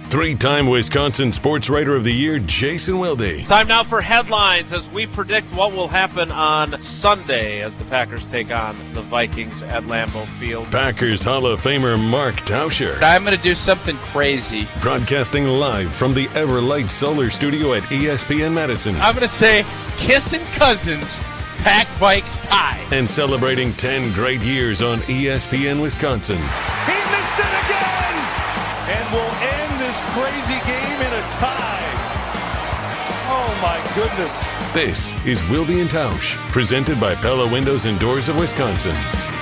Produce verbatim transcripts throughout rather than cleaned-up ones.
Three-time Wisconsin Sports Writer of the Year, Jason Wilde. Time now for headlines as we predict what will happen on Sunday as the Packers take on the Vikings at Lambeau Field. Packers Hall of Famer Mark Tauscher. I'm going to do something crazy. Broadcasting live from the Everlight Solar Studio at E S P N Madison. I'm going to say Kissing Cousins, Pack Vikes tie. And celebrating ten great years on E S P N Wisconsin. He missed it again! And will end this crazy game in a tie. Oh my goodness. This is Wilde and Tausch, presented by Pella Windows and Doors of Wisconsin.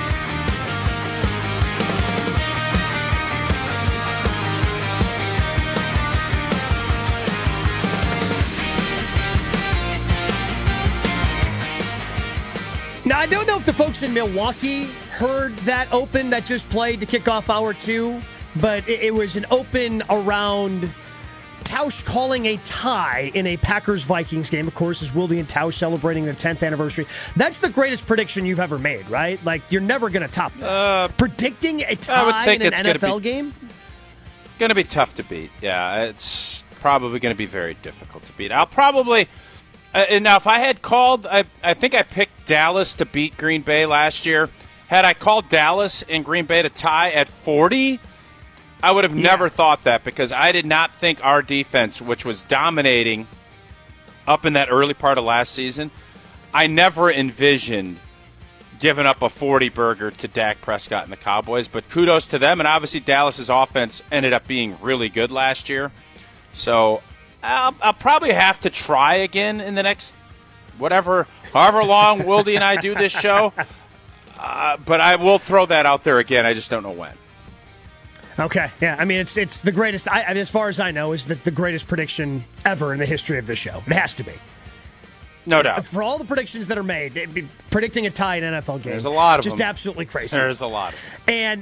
Now, I don't know if the folks in Milwaukee heard that open that just played to kick off hour two, but it, it was an open around Tausch calling a tie in a Packers-Vikings game. Of course, is Wilde and Tausch celebrating their tenth anniversary. That's the greatest prediction you've ever made, right? Like, you're never going to top that. Uh, Predicting a tie in an N F L be, game? Going to be tough to beat. Yeah, it's probably going to be very difficult to beat. I'll probably... Uh, and now, if I had called, I, I think I picked Dallas to beat Green Bay last year. Had I called Dallas and Green Bay to tie at forty, I would have yeah. never thought that because I did not think our defense, which was dominating up in that early part of last season, I never envisioned giving up a forty-burger to Dak Prescott and the Cowboys. But kudos to them, and obviously Dallas's offense ended up being really good last year. So I'll, I'll probably have to try again in the next, whatever, however long Wilde and I do this show. Uh, but I will throw that out there again. I just don't know when. Okay, yeah. I mean, it's it's the greatest, I, I mean, as far as I know, is the, the greatest prediction ever in the history of this show. It has to be. No doubt. For all the predictions that are made, it'd be predicting a tie in an N F L game. There's a lot of just them. Just absolutely crazy. There's a lot of them. And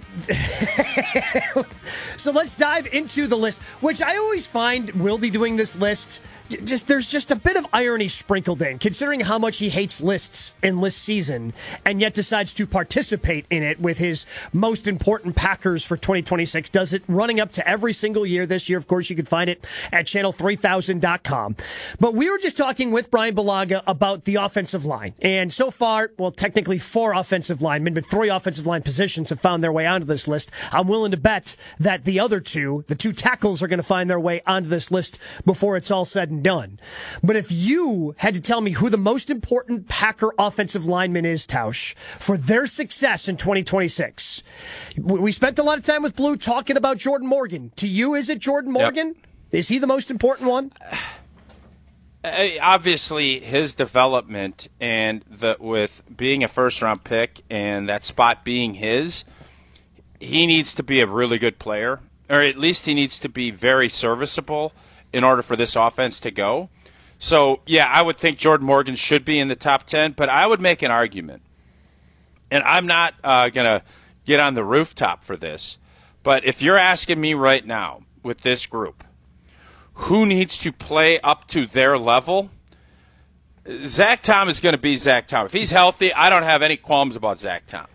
so let's dive into the list, which I always find Wilde doing this list, just there's just a bit of irony sprinkled in, considering how much he hates lists in list season, and yet decides to participate in it with his most important Packers for twenty twenty-six. Does it running up to every single year this year. Of course, you can find it at channel three thousand dot com. But we were just talking with Brian Balaga about the offensive line. And so far, well, technically four offensive linemen, but three offensive line positions have found their way onto this list. I'm willing to bet that the other two, the two tackles, are going to find their way onto this list before it's all said and done. But if you had to tell me who the most important Packer offensive lineman is, Tausch, for their success in twenty twenty-six, we spent a lot of time with Blue talking about Jordan Morgan. To you, is it Jordan Morgan? Yep. Is he the most important one? Uh, obviously, his development and the with being a first-round pick and that spot being his, he needs to be a really good player, or at least he needs to be very serviceable in order for this offense to go. So, yeah, I would think Jordan Morgan should be in the top ten, but I would make an argument, and I'm not uh, going to get on the rooftop for this, but if you're asking me right now with this group, who needs to play up to their level, Zach Tom is going to be Zach Tom. If he's healthy, I don't have any qualms about Zach Tom.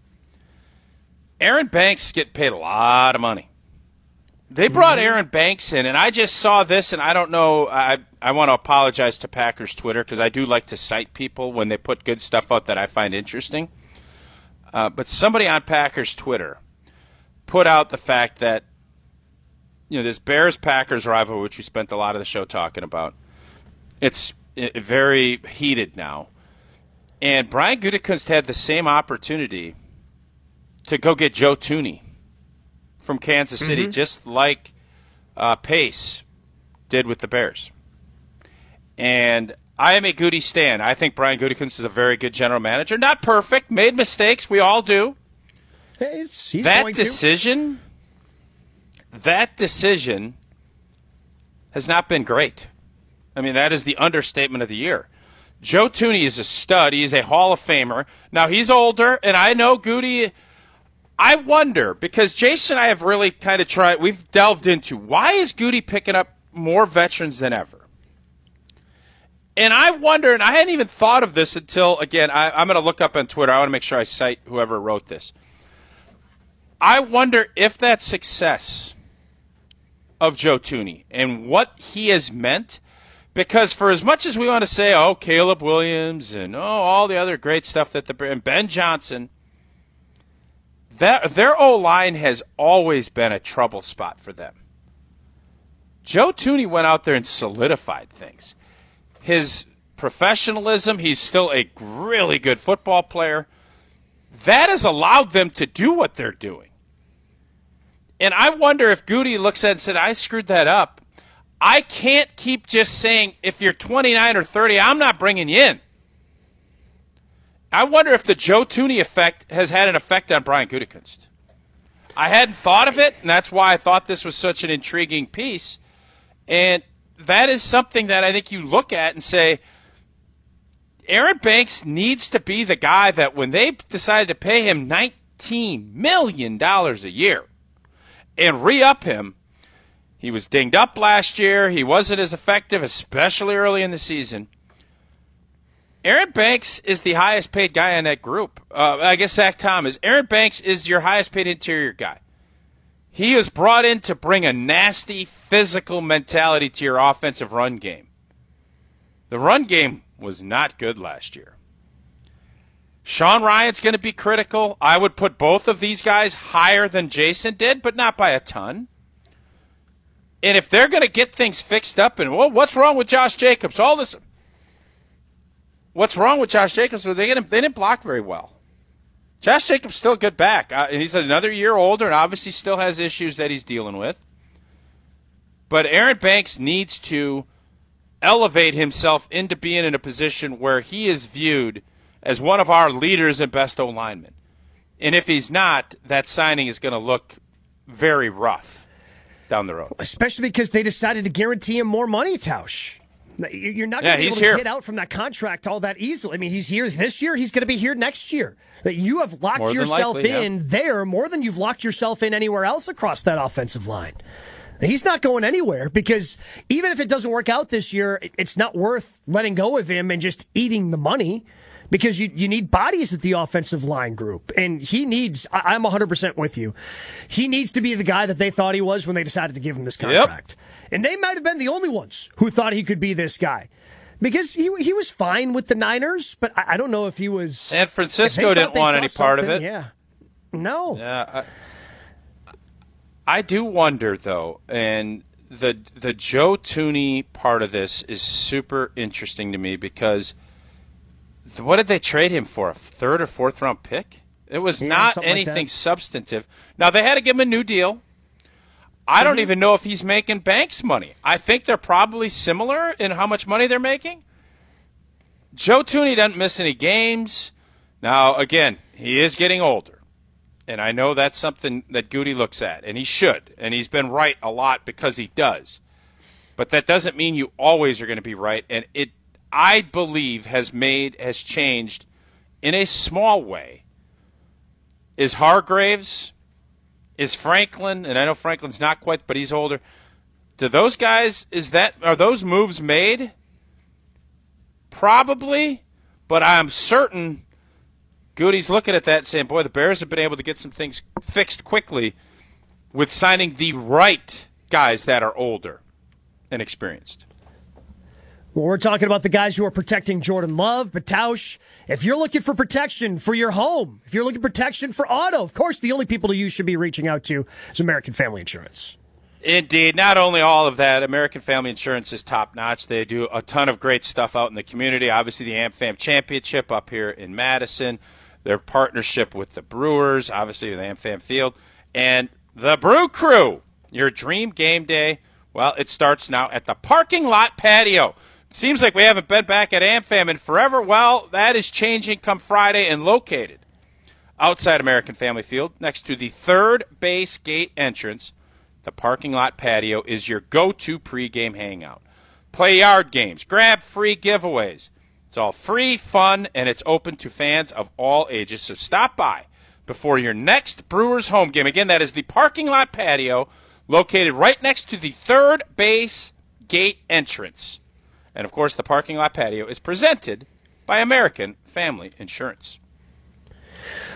Aaron Banks get paid a lot of money. They brought Aaron Banks in, and I just saw this, and I don't know. I I want to apologize to Packers Twitter because I do like to cite people when they put good stuff out that I find interesting. Uh, but somebody on Packers Twitter put out the fact that, you know, this Bears-Packers rivalry, which we spent a lot of the show talking about, it's very heated now. And Brian Gutekunst had the same opportunity to go get Joe Thuney from Kansas City, mm-hmm. just like uh, Pace did with the Bears. And I am a Goody stan. I think Brian Gutekunst is a very good general manager. Not perfect, made mistakes. We all do. He's, he's that going decision... To. That decision has not been great. I mean, that is the understatement of the year. Joe Thuney is a stud. He's a Hall of Famer. Now, he's older, and I know Goody. I wonder, because Jason and I have really kind of tried, we've delved into, why is Goody picking up more veterans than ever? And I wonder, and I hadn't even thought of this until, again, I, I'm going to look up on Twitter. I want to make sure I cite whoever wrote this. I wonder if that success of Joe Thuney and what he has meant. Because for as much as we want to say, oh, Caleb Williams and oh, all the other great stuff that the and Ben Johnson, that their O-line has always been a trouble spot for them. Joe Thuney went out there and solidified things. His professionalism, he's still a really good football player. That has allowed them to do what they're doing. And I wonder if Goody looks at it and said, I screwed that up. I can't keep just saying, if you're twenty-nine or thirty, I'm not bringing you in. I wonder if the Joe Thuney effect has had an effect on Brian Gutekunst. I hadn't thought of it, and that's why I thought this was such an intriguing piece. And that is something that I think you look at and say, Aaron Banks needs to be the guy that when they decided to pay him nineteen million dollars a year and re-up him, he was dinged up last year. He wasn't as effective, especially early in the season. Aaron Banks is the highest paid guy in that group. Uh, I guess Zach Tom is. Aaron Banks is your highest paid interior guy. He is brought in to bring a nasty physical mentality to your offensive run game. The run game was not good last year. Sean Ryan's going to be critical. I would put both of these guys higher than Jason did, but not by a ton. And if they're going to get things fixed up, and well, what's wrong with Josh Jacobs? All this. What's wrong with Josh Jacobs? They didn't, they didn't block very well. Josh Jacobs still a good back. Uh, he's another year older and obviously still has issues that he's dealing with. But Aaron Banks needs to elevate himself into being in a position where he is viewed as one of our leaders and best O-linemen. And if he's not, that signing is going to look very rough down the road. Especially because they decided to guarantee him more money, Tausch. You're not yeah, going to be able to here. get out from that contract all that easily. I mean, he's here this year. He's going to be here next year. That you have locked more yourself likely, in yeah. there more than you've locked yourself in anywhere else across that offensive line. He's not going anywhere because even if it doesn't work out this year, it's not worth letting go of him and just eating the money because you, you need bodies at the offensive line group. And he needs, I, I'm one hundred percent with you, he needs to be the guy that they thought he was when they decided to give him this contract. Yep. And they might have been the only ones who thought he could be this guy. Because he he was fine with the Niners, but I, I don't know if he was... San Francisco didn't want any part of it. Yeah. No. Yeah, I, I do wonder, though, and the the Joe Thuney part of this is super interesting to me because the, what did they trade him for? A third or fourth round pick? It was yeah, not anything like substantive. Now, they had to give him a new deal. I mm-hmm. don't even know if he's making Banks money. I think they're probably similar in how much money they're making. Joe Thuney doesn't miss any games. Now, again, he is getting older. And I know that's something that Goody looks at, and he should. And he's been right a lot because he does. But that doesn't mean you always are going to be right. And it, I believe, has made, has changed in a small way. Is Hargraves, is Franklin, and I know Franklin's not quite, but he's older. Do those guys, is that, are those moves made? Probably, but I'm certain Goody's looking at that and saying, boy, the Bears have been able to get some things fixed quickly with signing the right guys that are older and experienced. Well, we're talking about the guys who are protecting Jordan Love, but Tausch, if you're looking for protection for your home, if you're looking for protection for auto, of course, the only people you should be reaching out to is American Family Insurance. Indeed. Not only all of that, American Family Insurance is top-notch. They do a ton of great stuff out in the community. Obviously, the AmFam Championship up here in Madison. Their partnership with the Brewers, obviously with AmFam Field. And the Brew Crew, your dream game day, well, it starts now at the parking lot patio. Seems like we haven't been back at AmFam in forever. Well, that is changing come Friday and located outside American Family Field next to the third base gate entrance. The parking lot patio is your go-to pregame hangout. Play yard games, grab free giveaways. It's all free, fun, and it's open to fans of all ages. So stop by before your next Brewers home game. Again, that is the parking lot patio located right next to the third base gate entrance. And, of course, the parking lot patio is presented by American Family Insurance.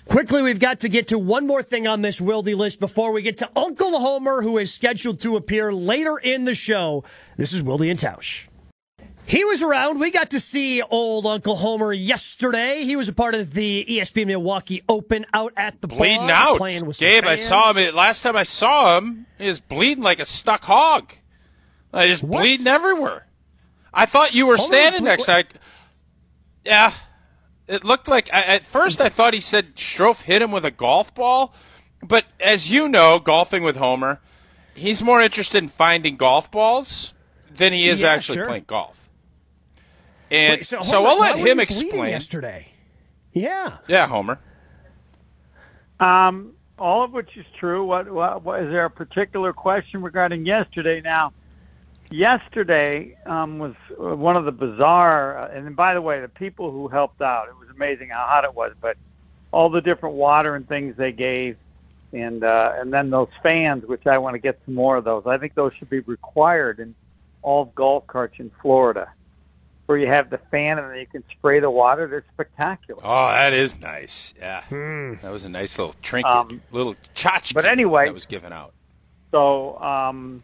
Quickly, we've got to get to one more thing on this Wildy list before we get to Uncle Homer, who is scheduled to appear later in the show. This is Wildy and Tausch. He was around. We got to see old Uncle Homer yesterday. He was a part of the E S P N Milwaukee Open out at the bleeding bar, out. Playing with Gabe, I fans. saw him. Last time I saw him, he was bleeding like a stuck hog. I just What? bleeding everywhere. I thought you were Homer standing ble- next to. I, yeah, it looked like. I, at first, I thought he said Strofe hit him with a golf ball, but as you know, golfing with Homer, he's more interested in finding golf balls than he is Yeah, actually sure. playing golf. And Wait, so, so Homer, I'll why let were him you bleeding explain. yesterday. Yeah. Yeah, Homer. Um, all of which is true. What, what, what is there a particular question regarding yesterday? Now, yesterday um, was uh, one of the bizarre. Uh, and by the way, the people who helped out, it was amazing how hot it was. But all the different water and things they gave, and uh, and then those fans, which I want to get some more of those. I think those should be required in all golf carts in Florida, where you have the fan and then you can spray the water. They're spectacular. Oh, that is nice. Yeah, that was a nice little trinket, Um, little tchotchke but anyway- that was given out. So, um,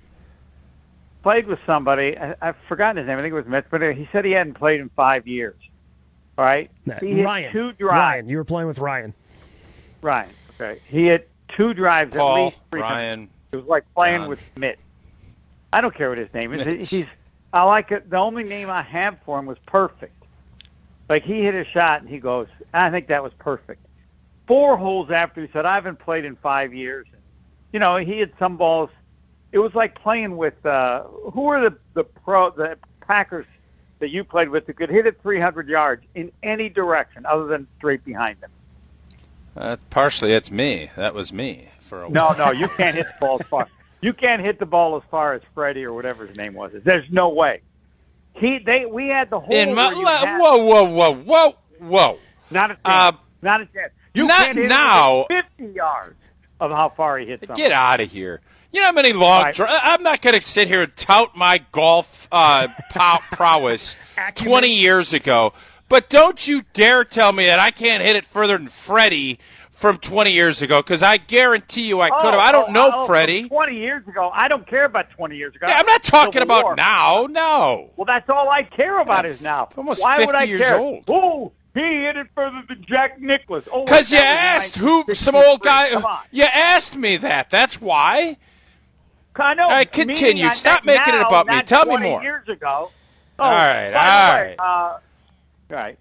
played with somebody. I, I've forgotten his name. I think it was Mitch, but he said he hadn't played in five years. All right? Nah, He hit Ryan. two drives. Ryan. You were playing with Ryan. Ryan. Okay. He hit two drives at Paul, least three times. Ryan, It was like playing John. with Mitch. I don't care what his name is. Mitch. He's. I like it. The only name I have for him was perfect. Like he hit a shot and he goes, I think that was perfect. Four holes after he said, I haven't played in five years. You know, he had some balls. It was like playing with uh, who were the the pro the Packers that you played with that could hit it three hundred yards in any direction other than straight behind them. uh, partially it's me. That was me for a No, while. no, you can't hit the ball as far. You can't hit the ball as far as Freddie or whatever his name was. There's no way. He they we had the whole. In my, where you la- had- whoa, whoa, whoa, whoa, whoa. Not a chance. Uh, not a chance. You not can't hit now. it within fifty yards of how far he hit something. Get out of here. You know how many long Right. dri- I'm not going to sit here and tout my golf uh, pow- prowess Acumen. twenty years ago, but don't you dare tell me that I can't hit it further than Freddie from twenty years ago, because I guarantee you I could have. Oh, I don't oh, know oh, Freddie. Twenty years ago, I don't care about twenty years ago. Yeah, I'm not talking Civil about War. now. No. Well, that's all I care about Yeah, is now. almost Why would fifty I years care? old. Oh, he hit it further than Jack Nicklaus. Oh, Because you that was asked who, nineteen some old guy. Come on. You asked me that. That's why. I know. All right, continue. meaning I- Stop making it now, about me. not Tell me twenty more. Years ago. Oh, All right, by the all way, Uh, right.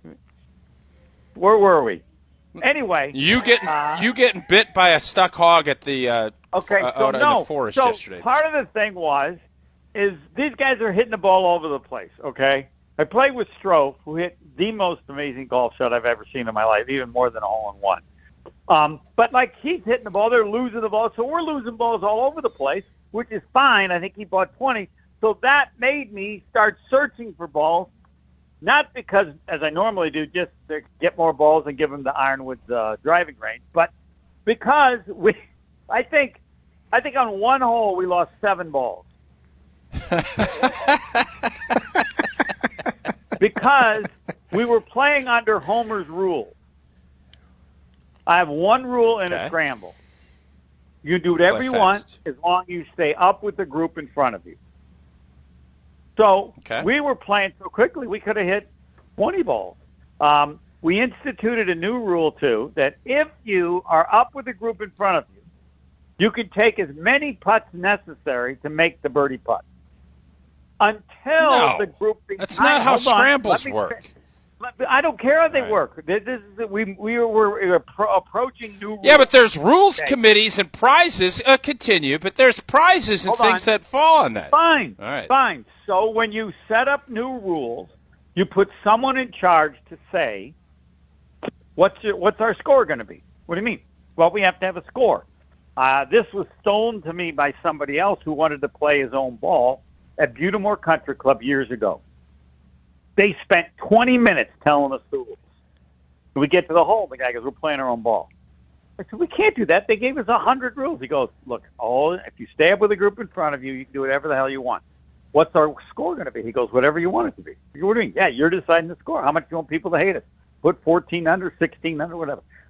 Where were we? Anyway. You getting Uh, you getting bit by a stuck hog at the uh, Okay, uh, so out in no. the forest so yesterday. part of the thing was, is these guys are hitting the ball all over the place. Okay, I played with Strofe, who hit the most amazing golf shot I've ever seen in my life, even more than a hole in one. Um, but like he's hitting the ball, they're losing the ball, so we're losing balls all over the place, which is fine. I think he bought twenty, so that made me start searching for balls. Not because, as I normally do, just to get more balls and give them the Ironwood's uh, driving range, but because we, I think, I think on one hole we lost seven balls. Because we were playing under Homer's rule. I have one rule in Okay. a scramble. You do whatever Play you want fast. as long as you stay up with the group in front of you. So Okay. we were playing so quickly we could have hit twenty balls. Um, we instituted a new rule, too, that if you are up with the group in front of you, you can take as many putts necessary to make the birdie putt. Until No, the group that's behind- not how hold on, scrambles let me work. fin- let- I don't care how they Right. work. This, this is we we were, we're appro- approaching new rules. Yeah, but there's rules Okay. committees and prizes. Uh, continue, but there's prizes and Hold things on. that fall on that. Fine. All right. Fine. So when you set up new rules, you put someone in charge to say, what's your, what's our score going to be? What do you mean? Well, we have to have a score. Uh, this was stolen to me by somebody else who wanted to play his own ball at Butamore Country Club years ago. They spent twenty minutes telling us the rules. When we get to the hole, the guy goes, we're playing our own ball. I said, we can't do that. They gave us a hundred rules. He goes, look, all if you stay up with a group in front of you, you can do whatever the hell you want. What's our score going to be? He goes, whatever you want it to be. What do you mean? Yeah, you're deciding the score. How much do you want people to hate us? Put fourteen under, sixteen under, whatever.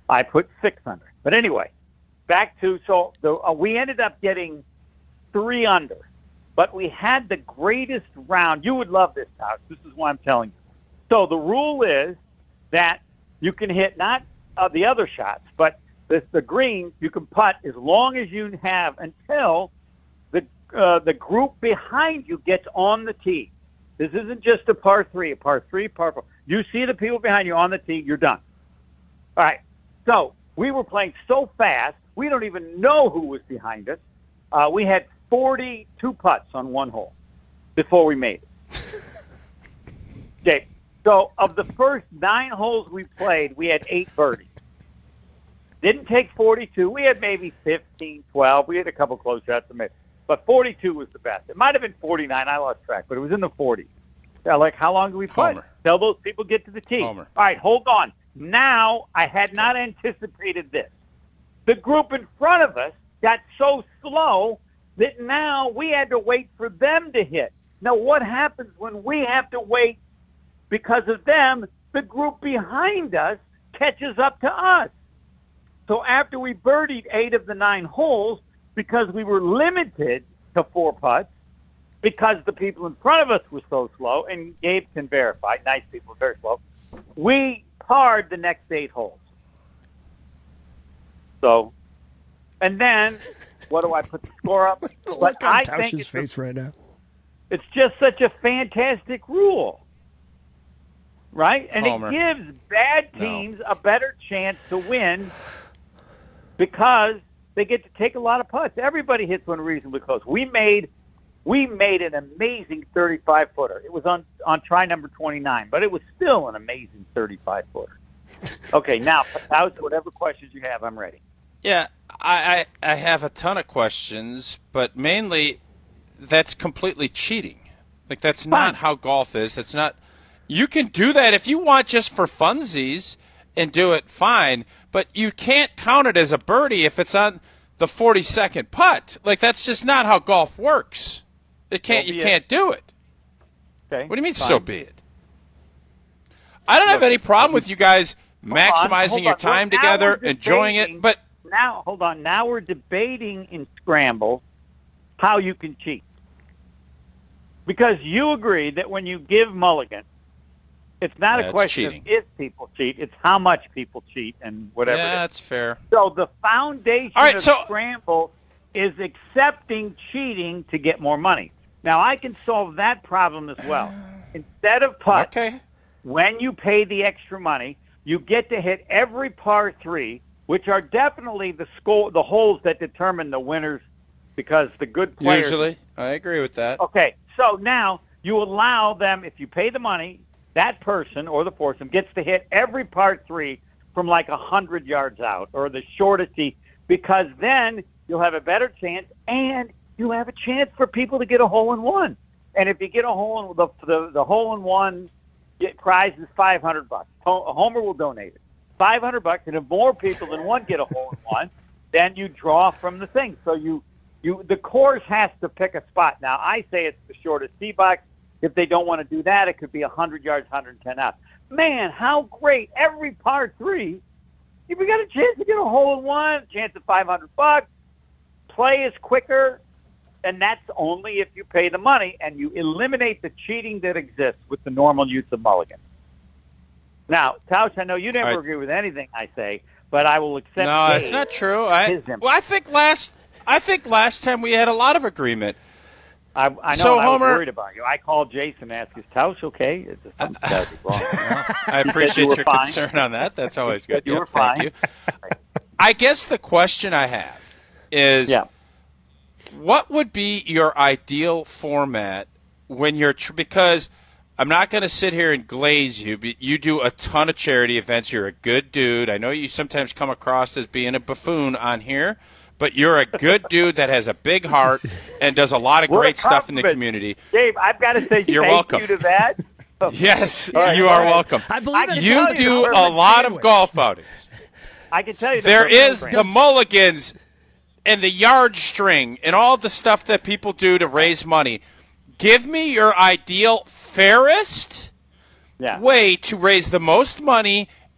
I put six under. But anyway, back to so the, uh, we ended up getting three under, but we had the greatest round. You would love this, Alex. This is why I'm telling you. So the rule is that you can hit not uh, the other shots, but the, the green you can putt as long as you have until the uh, the group behind you gets on the tee. This isn't just a par three, a par three, par four. You see the people behind you on the tee, you're done. All right. So we were playing so fast, we don't even know who was behind us. Uh, we had forty-two putts on one hole before we made it. Okay. So of the first nine holes we played, we had eight birdies. Didn't take forty-two. We had maybe fifteen, twelve. We had a couple close shots to make. But forty-two was the best. It might have been forty-nine. I lost track, but it was in the forties. Yeah, like, how long do we play? Homer. Till those people get to the tee. Homer. All right, hold on. Now, I had not anticipated this. The group in front of us got so slow that now we had to wait for them to hit. Now, what happens when we have to wait because of them? The group behind us catches up to us. So after we birdied eight of the nine holes, because we were limited to four putts, because the people in front of us were so slow, and Gabe can verify, nice people, very slow, we parred the next eight holes. So, and then, what do I put the score up? Look But on I Tausch's think it's, face a, right now. it's just such a fantastic rule, right? And Homer. it gives bad No. teams a better chance to win because they get to take a lot of putts. Everybody hits one reasonably close. We made we made an amazing thirty-five footer. It was on, on try number twenty-nine, but it was still an amazing thirty-five footer. Okay, now, House, whatever questions you have, I'm ready. Yeah, I, I I have a ton of questions, but mainly that's completely cheating. Like, that's not Fine. how golf is. That's not. You can do that if you want just for funsies and do it fine, but you can't count it as a birdie if it's on the forty-second putt. Like, that's just not how golf works. It can't. So You be can't it. do it. Okay. What do you mean? fine. So be it. I don't have Look, any problem with you guys Hold on, maximizing hold your on. time Well, now together, we're enjoying it, debating- but Now, hold on. Now we're debating in Scramble how you can cheat. Because you agree that when you give mulligan, it's not Yeah, a it's question cheating. of if people cheat, it's how much people cheat and whatever. yeah, it is. that's fair. So the foundation All right, of so- Scramble is accepting cheating to get more money. Now, I can solve that problem as well. Instead of putts, Okay. when you pay the extra money, you get to hit every par three, which are definitely the score, the holes that determine the winners, because the good players. Usually, I agree with that. Okay, so now you allow them, if you pay the money, that person or the foursome gets to hit every par three from like a hundred yards out or the shortest tee, because then you'll have a better chance and you have a chance for people to get a hole in one. And if you get a hole in the the, the hole in one get prize is five hundred bucks. Homer will donate it. five hundred bucks, and if more people than one get a hole in one, then you draw from the thing. So you, you, the course has to pick a spot. Now, I say it's the shortest tee box. If they don't want to do that, it could be one hundred yards, one hundred ten out. Man, how great. Every par three, if we got a chance to get a hole in one, a chance at five hundred bucks, play is quicker, and that's only if you pay the money and you eliminate the cheating that exists with the normal use of mulligan. Now, Tausch, I know you never I- agree with anything I say, but I will accept. No, Dave it's not true. I his input. well, I think last I think last time we had a lot of agreement. I, I know, So, and I Homer- was worried about you. I called Jason and asked, "Is Tausch okay? Is there something gotta be wrong?" I appreciate were your fine. concern on that. That's always good. You Yep, were thank fine. you. I guess the question I have is, Yeah. what would be your ideal format when you're tr- because I'm not going to sit here and glaze you, but you do a ton of charity events. You're a good dude. I know you sometimes come across as being a buffoon on here, but you're a good dude that has a big heart and does a lot of What a great stuff in the compliment. community. Dave, I've got to say You're thank welcome. you to that. Yes, right, you all are right. welcome. I believe I that's can You tell probably you do the a perfect lot of sandwich. golf outings. I can tell you that There the is program- the mulligans and the yard string and all the stuff that people do to raise money. Give me your ideal fairest yeah. way to raise the most money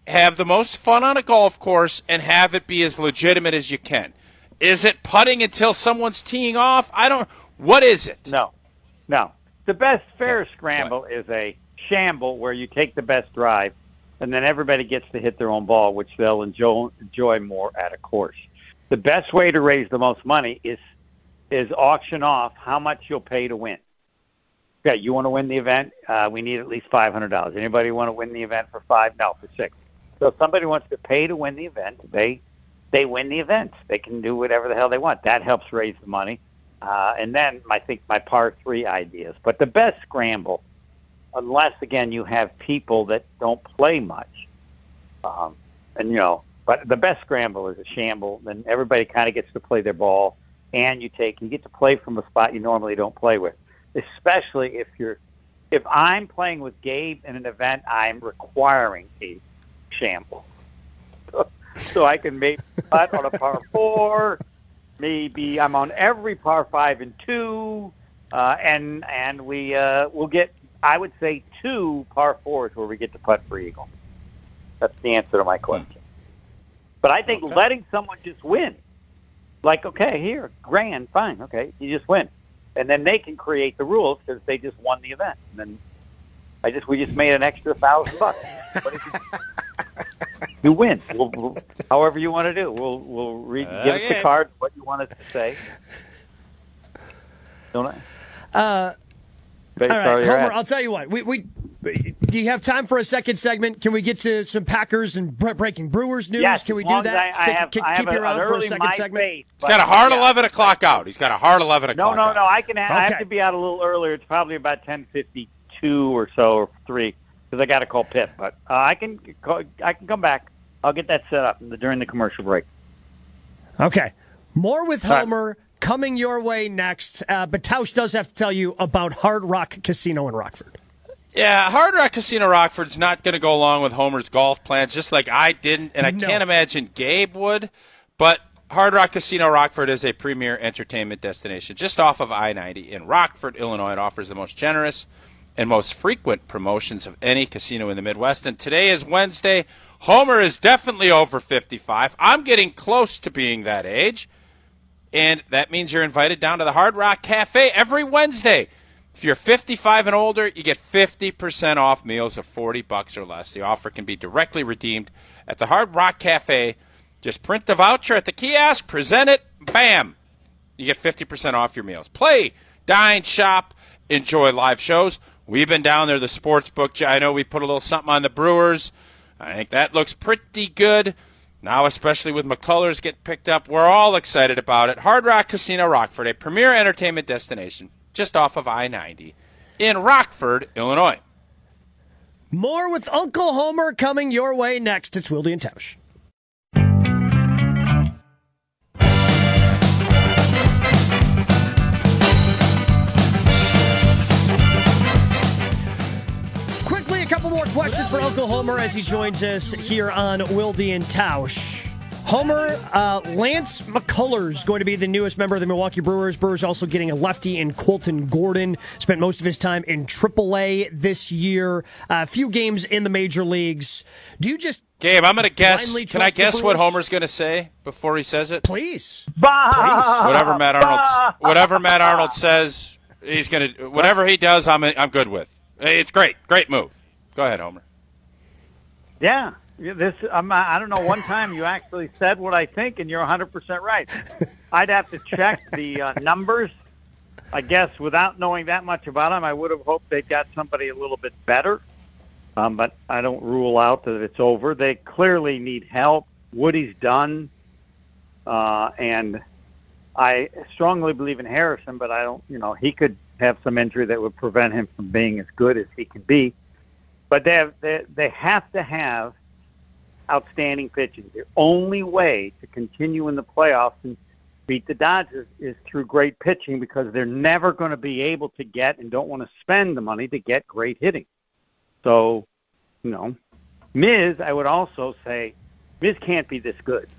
have the most fun on a golf course and have it be as legitimate as you can. Is it putting until someone's teeing off? I don't. What is it? No, no. The best fair Okay. scramble is a shamble where you take the best drive, and then everybody gets to hit their own ball, which they'll enjoy, enjoy more at a course. The best way to raise the most money is is auction off how much you'll pay to win. Okay, you want to win the event? Uh, we need at least five hundred dollars. Anybody want to win the event for five? No, for six. So if somebody wants to pay to win the event, they they win the event. They can do whatever the hell they want. That helps raise the money. Uh, and then I think my par three ideas. But the best scramble, unless, again, you have people that don't play much, um, and, you know, but the best scramble is a shamble. Then everybody kind of gets to play their ball, and you take you get to play from a spot you normally don't play with, especially if you're if I'm playing with Gabe in an event, I'm requiring a shamble. So, so I can make putt on a par four. Maybe I'm on every par five and two, uh, and and we uh, will get, I would say, two par fours where we get to putt for eagle. That's the answer to my question. But I think Okay. letting someone just win, like, okay, here, grand, fine, okay, you just win, and then they can create the rules because they just won the event. And then I just we just made an extra thousand bucks. What if you, you win? We'll, we'll, however you want to do. We'll we'll read, give us Okay. the card, what you want us to say. Don't I? Uh, Based all on right, your Homer, ask. I'll tell you what. We, we do you have time for a second segment? Can we get to some Packers and bre- breaking Brewers news? Yes, Can we as do long as that? I, I Stick- have, keep I have keep a, you around an for a early second MySpace, segment. but- He's got a hard yeah. eleven o'clock out. He's got a hard eleven No, o'clock no, out. no. I can. I have Okay. to be out a little earlier. It's probably about ten fifty-two or so, or three, because I got to call Pip. But uh, I can. Call, I can come back. I'll get that set up in the, during the commercial break. Okay. More with All right. Homer coming your way next. Uh, but Tausch does have to tell you about Hard Rock Casino in Rockford. Yeah, Hard Rock Casino Rockford's not going to go along with Homer's golf plans, just like I didn't, and I No. can't imagine Gabe would. But Hard Rock Casino Rockford is a premier entertainment destination just off of I ninety in Rockford, Illinois. It offers the most generous and most frequent promotions of any casino in the Midwest. And today is Wednesday. Homer is definitely over fifty-five. I'm getting close to being that age. And that means you're invited down to the Hard Rock Cafe every Wednesday. If you're fifty-five and older, you get fifty percent off meals of forty bucks or less. The offer can be directly redeemed at the Hard Rock Cafe. Just print the voucher at the kiosk, present it, bam. You get fifty percent off your meals. Play, dine, shop, enjoy live shows. We've been down there, the sports book. I know we put a little something on the Brewers. I think that looks pretty good. Now, especially with McCullers getting picked up, we're all excited about it. Hard Rock Casino Rockford, a premier entertainment destination just off of I ninety in Rockford, Illinois. More with Uncle Homer coming your way next. It's Wilde and Tausch. Quickly, a couple more questions for Uncle Homer as he joins us here on Wilde and Tausch. Homer, uh, Lance McCullers going to be the newest member of the Milwaukee Brewers. Brewers also getting a lefty in Colton Gordon. Spent most of his time in triple A this year. A few games in the major leagues. Do you just Gabe, I'm going to guess. blindly Can I trust the guess what Brewers? Homer's going to say before he says it? Please. Bah! Whatever Matt Arnold, whatever Matt Arnold says, he's going to. Whatever he does, I'm I'm good with. Hey, it's great, great move. Go ahead, Homer. Yeah. Yeah, This I'm, I don't know. One time you actually said what I think, and you're one hundred percent right. I'd have to check the uh, numbers. I guess without knowing that much about them, I would have hoped they'd got somebody a little bit better. Um, but I don't rule out that it's over. They clearly need help. Woody's done, uh, and I strongly believe in Harrison, but I don't. You know, he could have some injury that would prevent him from being as good as he can be. But they have, they, they have to have outstanding pitching. The only way to continue in the playoffs and beat the Dodgers is through great pitching, because they're never going to be able to get and don't want to spend the money to get great hitting. So, you know, Miz, I would also say, Miz can't be this good.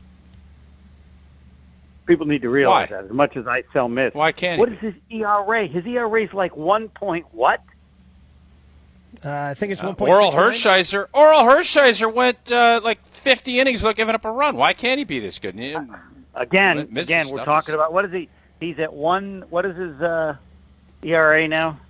People need to realize Why? that. As much as I sell Miz, Why can't what he? is his E R A? His E R A is like one point what? Uh, I think it's Uh, one point six Oral nine. Hershiser. Oral Hershiser went uh, like fifty innings without giving up a run. Why can't he be this good? He- Again, Misses again, we're stuff talking is- about what is he? He's at one. What is his uh, E R A now?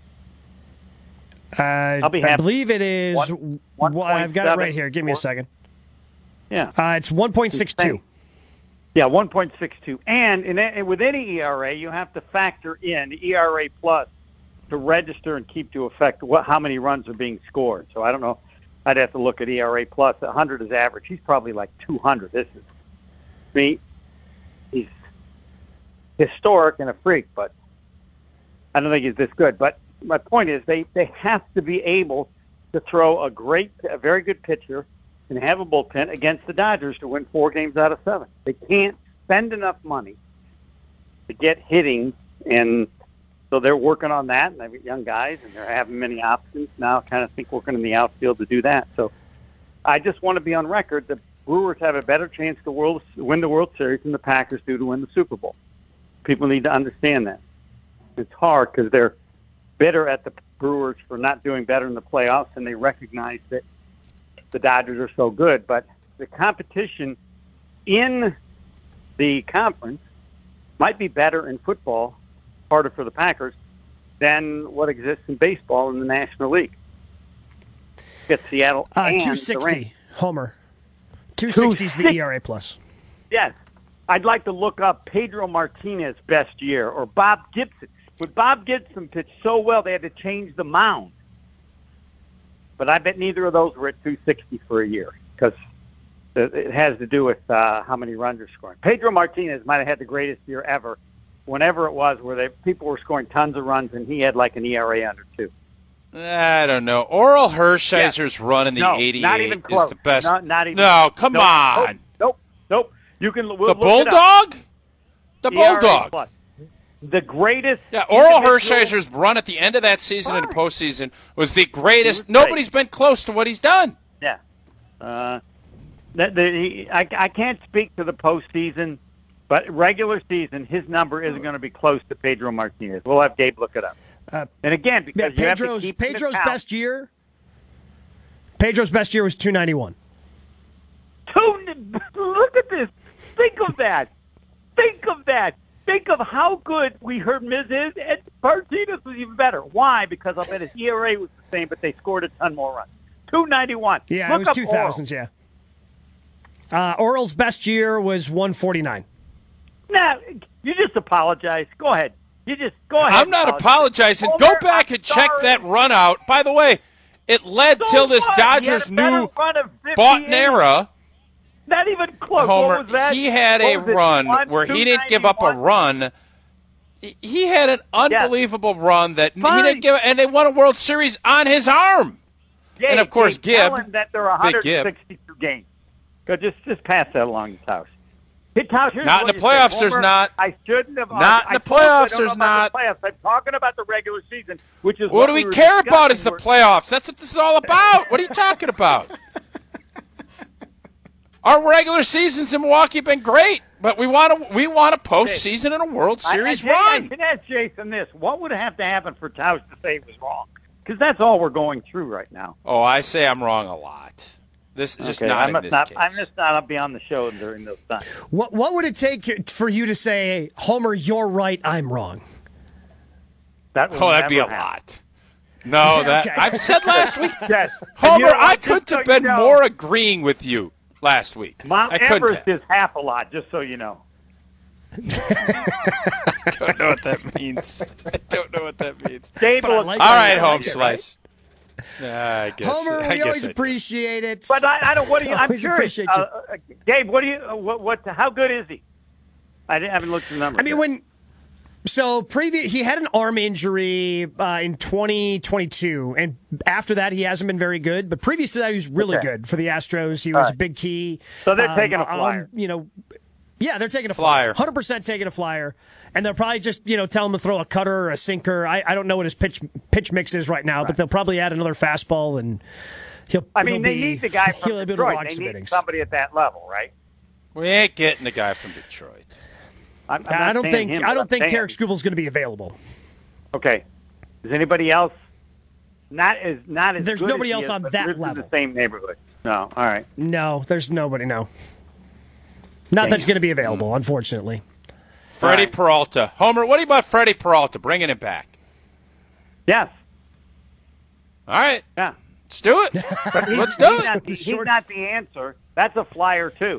Uh, I'll be I happy. believe it is. One- well, I've got it right one point seven here. Give me a four. second. Yeah. Uh, it's one point six two. Yeah, one point six two. And in a, with any E R A, you have to factor in the E R A plus to register and keep to effect what how many runs are being scored. So I don't know. I'd have to look at E R A plus. one hundred is average. He's probably like two hundred. This is me. He's historic and a freak, but I don't think he's this good. But my point is they, they have to be able to throw a great, a very good pitcher and have a bullpen against the Dodgers to win four games out of seven. They can't spend enough money to get hitting, and so they're working on that. And they've got young guys, and they're having many options now. Kind of think working in the outfield to do that. So I just want to be on record that Brewers have a better chance to world, win the World Series than the Packers do to win the Super Bowl. People need to understand that. It's hard because they're bitter at the Brewers for not doing better in the playoffs, and they recognize that the Dodgers are so good. But the competition in the conference might be better in football, harder for the Packers, than what exists in baseball in the National League. Get Seattle Uh, and two the sixty, Rams. Homer. two sixty is the E R A plus. Yes. I'd like to look up Pedro Martinez's best year or Bob Gibson. When Bob Gibson pitched so well, they had to change the mound. But I bet neither of those were at two sixty for a year because it has to do with uh, how many runs you're scoring. Pedro Martinez might have had the greatest year ever, whenever it was, where they, people were scoring tons of runs, and he had like an E R A under two. I don't know. Oral Hershiser's run in the No, eighty-eight not even close. is the best. No, not even- No, come Nope, on. Nope, nope, nope. You can we'll The look it up. Bulldog? The E R A Bulldog. plus. The greatest. Yeah, Oral individual- Hershiser's run at the end of that season and Fine. postseason was the greatest. He was great. Nobody's been close to what he's done. Yeah. Uh, that, the, he, I, I can't speak to the postseason, but regular season, his number isn't going to be close to Pedro Martinez. We'll have Gabe look it up. Uh, and again, because Yeah, you have to Pedro's keep in Pedro's account- best year. Pedro's best year was two ninety one. Two, look at this. Think of that. Think of that. Think of how good we heard Miz is, and Martinez was even better. Why? Because I bet his E R A was the same, but they scored a ton more runs. two ninety-one. Yeah, Look it was up two thousands. Yeah. Uh, Oral's best year was one forty nine. Oral. Nah, you just apologize. Go ahead. You just go ahead. I'm not apologize. apologizing. Homer, Go back I'm and check sorry. that run out. By the way, it led So till this what? Dodgers He had a better new run of fifty-eight. Boughton era. Not even close. Homer, What was that? he had a What was it? run One, where he didn't give up a two ninety-one? run. He- He had an unbelievable run that Fine. he didn't give, and they won a World Series on his arm. Gabe, And, of course, Gabe, tell Gibb, him that there are Big Gibb. one sixty-two games. Go just just pass that along to Tausch. Hey, Tausch, here's Not in what the you said. playoffs, there's Homer, not. I shouldn't have. Not in I the told you I playoffs, don't there's know about the not. playoffs. I'm talking about the regular season, which is What do we were care about is the discussing. playoffs. That's what this is all about. What are you talking about? Our regular seasons in Milwaukee have been great, but we want to we want a postseason and a World Series I, I, I run. can ask Jason this: what would have to happen for Tausch to say it was wrong? Because that's all we're going through right now. Oh, I say I'm wrong a lot. This is just Okay, not I in must this not. case. I must not be on the show during those times. What what would it take for you to say, Homer, you're right, I'm wrong? That will Oh, that'd be a never happen. lot. No, that Okay. I've said last week. Yes. And Homer, you know what? I Just couldn't so have you been know, more agreeing with you last week. Mount I couldn't Everest have. is half a lot, just so you know. I don't know what that means. I don't know what that means. Dave But I will- like All that. right, I home like it, slice. Yeah, I guess. Homer, I we guess always I- appreciate it. But I, I don't. What do you? I'm Always curious. appreciate Uh, you. uh, Gabe, what do you? Uh, what, what? How good is he? I, didn't, I haven't looked at the numbers. I mean, yet. when so previous he had an arm injury uh, in twenty twenty-two, and after that he hasn't been very good. But previous to that, he was really Okay. good for the Astros. He was All a right. big key. So they're um, taking a on- flyer. you know, yeah, they're taking a Flyer. flyer, hundred percent taking a flyer, and they'll probably just you know tell him to throw a cutter or a sinker. I, I don't know what his pitch pitch mix is right now, but they'll probably add another fastball and. He'll, I mean, he'll they be, need the guy from he'll be able to Detroit. log They some need innings. somebody at that level, right? We ain't getting the guy from Detroit. I'm, I'm I not don't saying think him, I but don't I'm think saying- Tarek Skubal's going to be available. Okay. Does anybody else Not as not as. There's good nobody as he else is, on but that lives level. in the same neighborhood. No, all right. No, there's nobody. No, not Damn. that's going to be available. Unfortunately, Freddie Right. Peralta. Homer, what do you about Freddie Peralta? Bringing him back. Yes. All right. Yeah. Let's do it. But he's, Let's do he's it. Not the, he's not the answer. That's a flyer too.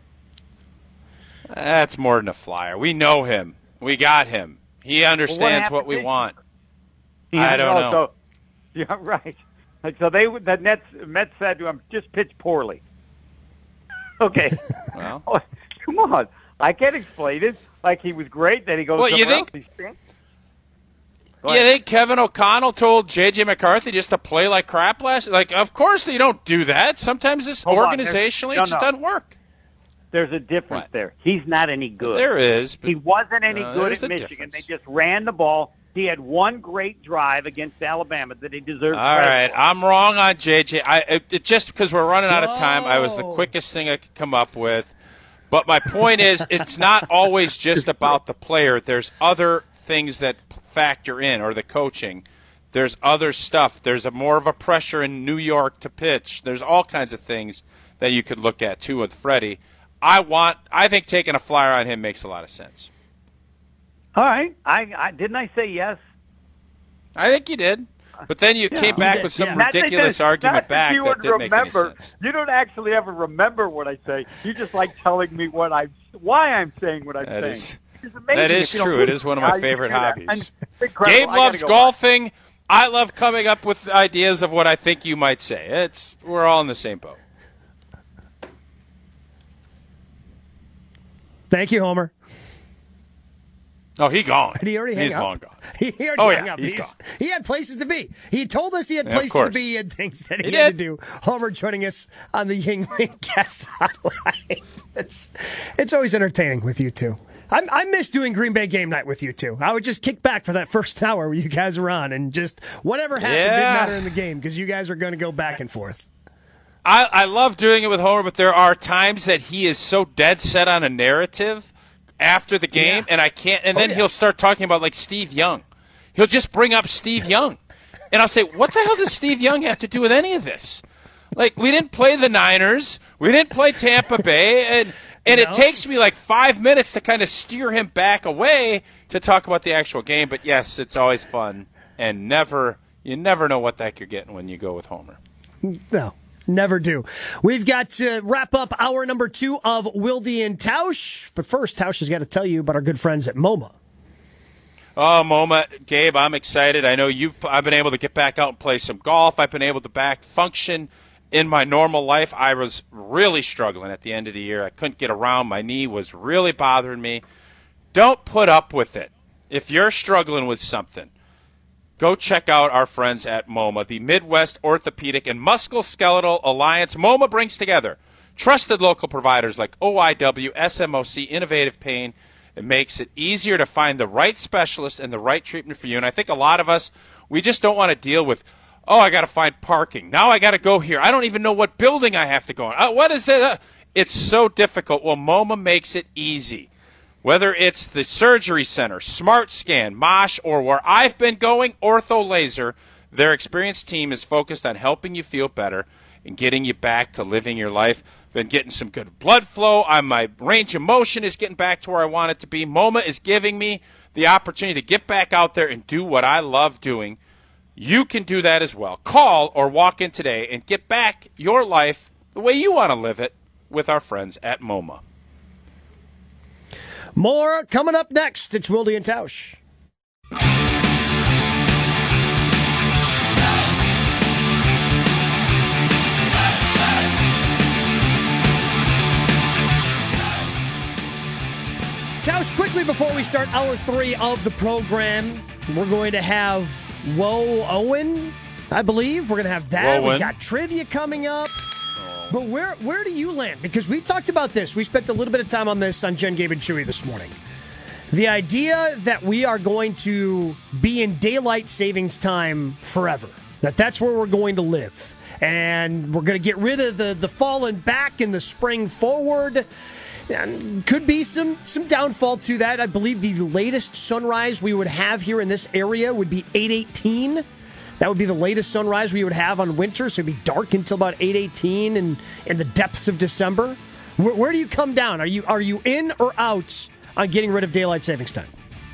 That's more than a flyer. We know him. We got him. He understands happened what we this want. Yeah, I don't no, know. So, yeah, right. Like, so they the Nets Mets said to him, just pitch poorly. Okay. Well. Oh, come on. I can't explain it. Like he was great, then he goes Well, you somewhere think- else, he stinks. You think Kevin O'Connell told J J McCarthy just to play like crap last? Like, of course you don't do that. Sometimes this Hold on, organizationally there's- it just no, no. doesn't work. There's a difference What? there. He's not any good. There is. But He wasn't any No, good there's at a Michigan. difference. They just ran the ball. He had one great drive against Alabama that he deserved. All credit right, for. I'm wrong on J J. I it, it, just because we're running out of time, I was the Whoa. quickest thing I could come up with. But my point is, it's not always just about the player. There's other things that factor in, or the coaching. There's other stuff. There's a more of a pressure in New York to pitch. There's all kinds of things that you could look at too with Freddie. I want. I think taking a flyer on him makes a lot of sense. All right. I, I didn't I say yes? I think you did. But then you came back did, with some yeah. Not that ridiculous that- argument not that back you that would didn't make any remember. sense. You don't actually ever remember what I say. You just like telling me what I, why I'm saying what I'm That saying. is- It's amazing that is if you don't true. It believe is one of me my how you favorite do that. hobbies. And it's incredible. Gabe I gotta loves go golfing. I love coming up with ideas of what I think you might say. It's we're all in the same boat. thank you, Homer. Oh, he gone. Did he already hang He's up? long gone. He already Oh, hung yeah, up. he's gone. He had places to be. He told us he had Yeah, of places to course. be. He had things that he, He had did. to do. Homer joining us on the Yingling Cast Hotline. It's, it's always entertaining with you two. I, I miss doing Green Bay game night with you two. I would just kick back for that first hour where you guys were on, and just whatever happened didn't Yeah. matter in the game because you guys are going to go back and forth. I, I love doing it with Homer, but there are times that he is so dead set on a narrative after the game, Yeah. and I can't. And Oh, then yeah. he'll start talking about like Steve Young. He'll just bring up Steve Young, and I'll say, "What the hell does Steve Young have to do with any of this? Like, we didn't play the Niners, we didn't play Tampa Bay, and and it No. takes me like five minutes to kind of steer him back away to talk about the actual game. But yes, it's always fun, and never you never know what the heck you're getting when you go with Homer. No, never do. We've got to wrap up hour number two of Wilde and Tausch. But first, Tausch has got to tell you about our good friends at MoMA. Oh, MoMA, Gabe, I'm excited. I know you've. I've been able to get back out and play some golf. I've been able to back function in my normal life. I was really struggling at the end of the year. I couldn't get around. My knee was really bothering me. Don't put up with it. If you're struggling with something, go check out our friends at MoMA, the Midwest Orthopedic and Musculoskeletal Alliance. MoMA brings together trusted local providers like O I W, S M O C, Innovative Pain. It makes it easier to find the right specialist and the right treatment for you. And I think a lot of us, we just don't want to deal with, oh, I got to find parking. Now I got to go here. I don't even know what building I have to go in. Uh, what is it? Uh, it's so difficult. Well, MoMA makes it easy. Whether it's the surgery center, Smart Scan, Mosh, or where I've been going, Ortho Laser, their experienced team is focused on helping you feel better and getting you back to living your life. Been getting some good blood flow. I'm, my range of motion is getting back to where I want it to be. MoMA is giving me the opportunity to get back out there and do what I love doing. You can do that as well. Call or walk in today and get back your life the way you want to live it with our friends at MoMA. More coming up next. It's Wilde and Tausch. Tausch, quickly before we start hour three of the program, we're going to have Woe Owen, I believe. We're going to have that. Woe We've Owen. got trivia coming up. But where where do you land? Because we talked about this. We spent a little bit of time on this on Jen, Gabe, and Chewy this morning. The idea that we are going to be in daylight savings time forever, that that's where we're going to live. And we're going to get rid of the, the falling back and the spring forward. And could be some, some downfall to that. I believe the latest sunrise we would have here in this area would be eight eighteen. That would be the latest sunrise we would have on winter, so it'd be dark until about eight eighteen and in the depths of December. Where, where do you come down? Are you are you in or out on getting rid of daylight savings time?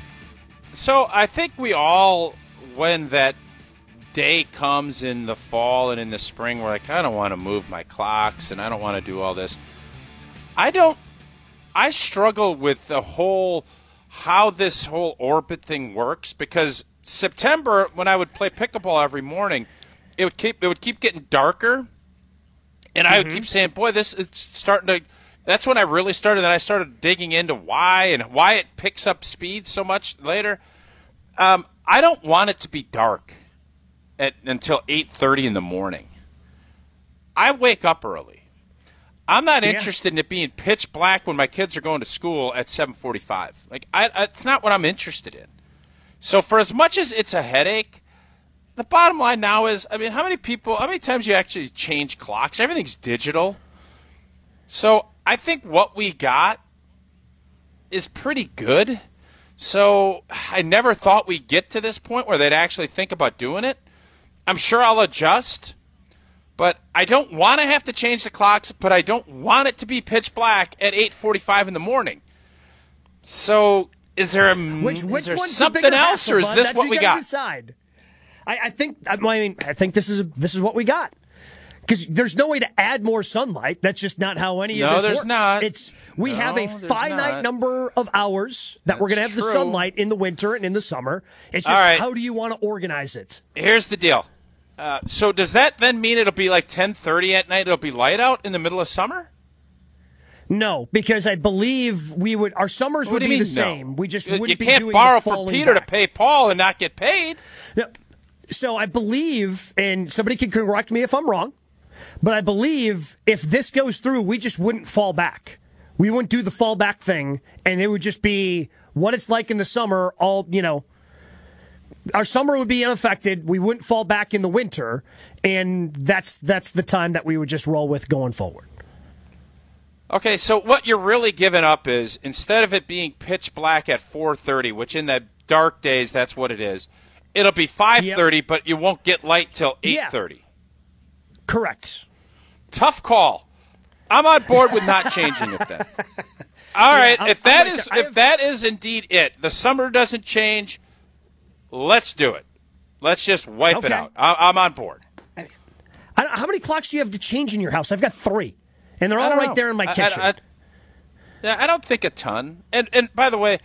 So I think we all, when that day comes in the fall and in the spring, we're like, I don't want to move my clocks and I don't want to do all this. I don't, I struggle with the whole, how this whole orbit thing works, because September, when I would play pickleball every morning, it would keep, it would keep getting darker. And I would mm-hmm. keep saying, boy, this, it's starting to, that's when I really started, and I started digging into why and why it picks up speed so much later. Um, I don't want it to be dark at until eight thirty in the morning. I wake up early. I'm not yeah. interested in it being pitch black when my kids are going to school at seven forty-five. Like, I, it's not what I'm interested in. So for as much as it's a headache, the bottom line now is, I mean, how many people, how many times you actually change clocks? Everything's digital. So I think what we got is pretty good. So I never thought we'd get to this point where they'd actually think about doing it. I'm sure I'll adjust, but I don't want to have to change the clocks, but I don't want it to be pitch black at eight forty-five in the morning. So is there, a, which, which is there one's something the else, hassle, or is bud? this That's what we got? Decide. I, I think I mean I think this is this is what we got. Because there's no way to add more sunlight. That's just not how any no, of this there's works. Not. It's we no, have a finite not. number of hours that That's we're going to have true. the sunlight in the winter and in the summer. It's just right. how do you want to organize it? Here's the deal. Uh, so does that then mean it'll be like ten thirty at night? It'll be light out in the middle of summer? No, because I believe we would. Our summers what would be mean, the same. No? We just you, wouldn't you be can't doing borrow the from falling Peter back. to pay Paul and not get paid. No. So I believe, and somebody can correct me if I'm wrong, but I believe if this goes through, we just wouldn't fall back. We wouldn't do the fall back thing, and it would just be what it's like in the summer. All you know, our summer would be unaffected. We wouldn't fall back in the winter, and that's that's the time that we would just roll with going forward. Okay, so what you're really giving up is, instead of it being pitch black at four thirty, which in the dark days that's what it is, it'll be five thirty, yep. but you won't get light till eight thirty. Yeah. Correct. Tough call. I'm on board with not changing it then. All right, yeah, if that is if have... that is indeed it, the summer doesn't change, let's do it. Let's just wipe okay. it out. I, I'm on board. I, I, how many clocks do you have to change in your house? I've got three, and they're all right know. there in my I, kitchen. I, I, yeah, I don't think a ton. And and by the way,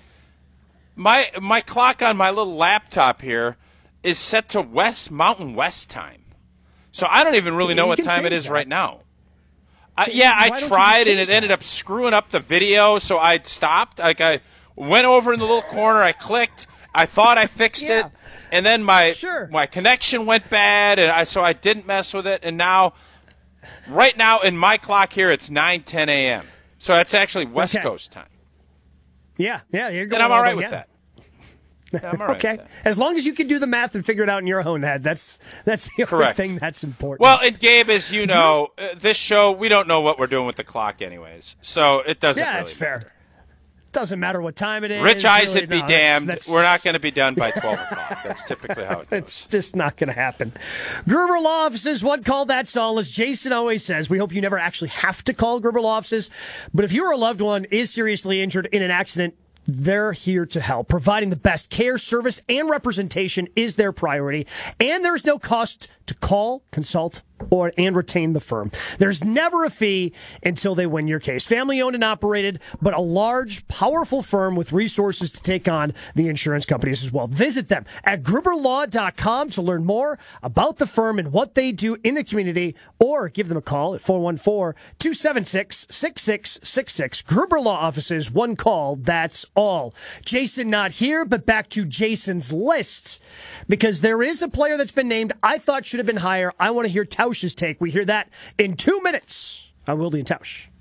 my my clock on my little laptop here is set to West Mountain West time, so I don't even really know you what time it is that. right now. I, yeah, I tried, and it that? ended up screwing up the video, so I stopped. Like I went over in the little corner, I clicked, I thought I fixed yeah. it, and then my sure. my connection went bad, and I so I didn't mess with it. And now, right now in my clock here, it's nine ten a.m. So that's actually West okay. Coast time. Yeah, yeah, you're going. And I'm all right with yeah. that. Yeah, I'm all right okay, with that. As long as you can do the math and figure it out in your own head, that's that's the Correct. only thing that's important. Well, and Gabe, as you know, uh, this show, we don't know what we're doing with the clock anyways, so it doesn't yeah, really that's fair. matter. Doesn't matter what time it is. Rich Eisen really, be no, damned. That's, that's... We're not going to be done by twelve o'clock. That's typically how it goes. It's just not going to happen. Gerber Law Offices, one call, that's all. As Jason always says, we hope you never actually have to call Gerber Law Offices. But if you or a loved one is seriously injured in an accident, they're here to help. Providing the best care, service, and representation is their priority. And there's no cost to call, consult, or and retain the firm. There's never a fee until they win your case. Family owned and operated, but a large, powerful firm with resources to take on the insurance companies as well. Visit them at gruber law dot com to learn more about the firm and what they do in the community, or give them a call at four one four, two seven six, six six six six. Gruber Law Offices, one call, that's all. Jason not here, but back to Jason's list, because there is a player that's been named I thought should have been higher. I want to hear Tausch's take. We hear that in two minutes on Wilde and Tausch.